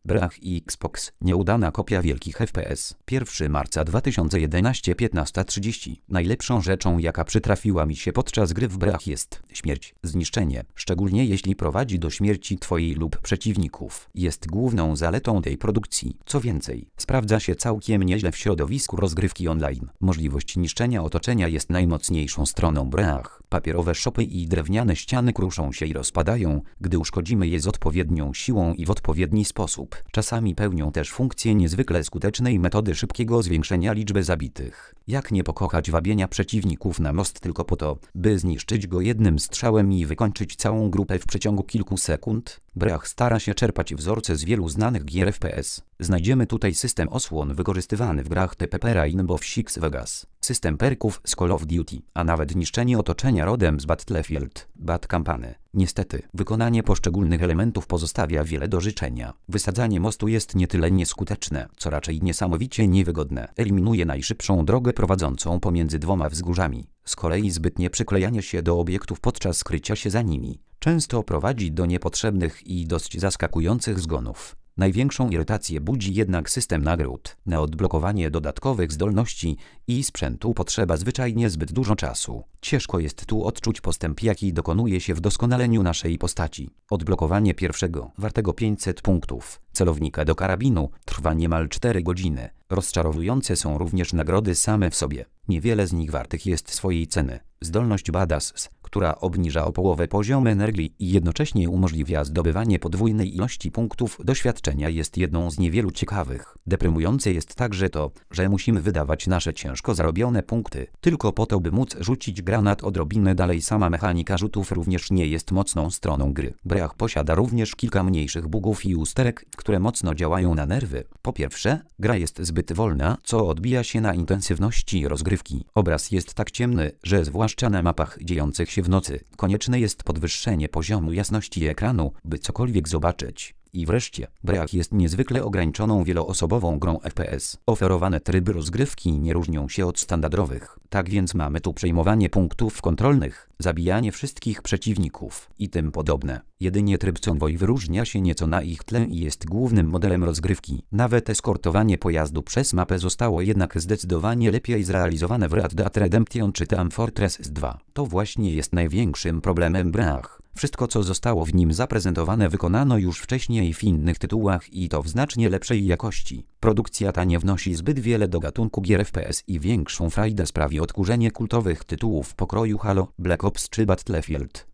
Brach i Xbox. Nieudana kopia wielkich FPS. 1 marca 2011 15:30. Najlepszą rzeczą, jaka przytrafiła mi się podczas gry w Brach, jest śmierć. Zniszczenie, szczególnie jeśli prowadzi do śmierci twojej lub przeciwników, jest główną zaletą tej produkcji. Co więcej, sprawdza się całkiem nieźle w środowisku rozgrywki online. Możliwość niszczenia otoczenia jest najmocniejszą stroną Brach. Papierowe szopy i drewniane ściany kruszą się i rozpadają, gdy uszkodzimy je z odpowiednią siłą i w odpowiedni sposób. Czasami pełnią też funkcję niezwykle skutecznej metody szybkiego zwiększenia liczby zabitych. Jak nie pokochać wabienia przeciwników na most tylko po to, by zniszczyć go jednym strzałem i wykończyć całą grupę w przeciągu kilku sekund? Brach stara się czerpać wzorce z wielu znanych gier FPS. Znajdziemy tutaj system osłon wykorzystywany w grach typu Rainbow Six Vegas, system perków z Call of Duty, a nawet niszczenie otoczenia rodem z Battlefield, Bad Company. Niestety, wykonanie poszczególnych elementów pozostawia wiele do życzenia. Wysadzanie mostu jest nie tyle nieskuteczne, co raczej niesamowicie niewygodne. Eliminuje najszybszą drogę prowadzącą pomiędzy dwoma wzgórzami. Z kolei zbytnie przyklejanie się do obiektów podczas krycia się za nimi często prowadzi do niepotrzebnych i dość zaskakujących zgonów. Największą irytację budzi jednak system nagród. Na odblokowanie dodatkowych zdolności i sprzętu potrzeba zwyczajnie zbyt dużo czasu. Ciężko jest tu odczuć postęp, jaki dokonuje się w doskonaleniu naszej postaci. Odblokowanie pierwszego, wartego 500 punktów, celownika do karabinu trwa niemal 4 godziny. Rozczarowujące są również nagrody same w sobie. Niewiele z nich wartych jest swojej ceny. Zdolność Badass, która obniża o połowę poziom energii i jednocześnie umożliwia zdobywanie podwójnej ilości punktów doświadczenia, jest jedną z niewielu ciekawych. Deprymujące jest także to, że musimy wydawać nasze ciężko zarobione punkty tylko po to, by móc rzucić granat odrobinę dalej. Sama mechanika rzutów również nie jest mocną stroną gry. Brach posiada również kilka mniejszych bugów i usterek, które mocno działają na nerwy. Po pierwsze, gra jest zbyt wolna, co odbija się na intensywności rozgrywki. Obraz jest tak ciemny, że zwłaszcza na mapach dziejących się w nocy konieczne jest podwyższenie poziomu jasności ekranu, by cokolwiek zobaczyć. I wreszcie, Brach jest niezwykle ograniczoną wieloosobową grą FPS. Oferowane tryby rozgrywki nie różnią się od standardowych. Tak więc mamy tu przejmowanie punktów kontrolnych, zabijanie wszystkich przeciwników i tym podobne. Jedynie tryb Convoy wyróżnia się nieco na ich tle i jest głównym modelem rozgrywki. Nawet eskortowanie pojazdu przez mapę zostało jednak zdecydowanie lepiej zrealizowane w Red Dead Redemption czy Team Fortress 2. To właśnie jest największym problemem Brach. Wszystko, co zostało w nim zaprezentowane, wykonano już wcześniej w innych tytułach i to w znacznie lepszej jakości. Produkcja ta nie wnosi zbyt wiele do gatunku gier FPS i większą frajdę sprawi odkurzenie kultowych tytułów pokroju Halo, Black Ops czy Battlefield.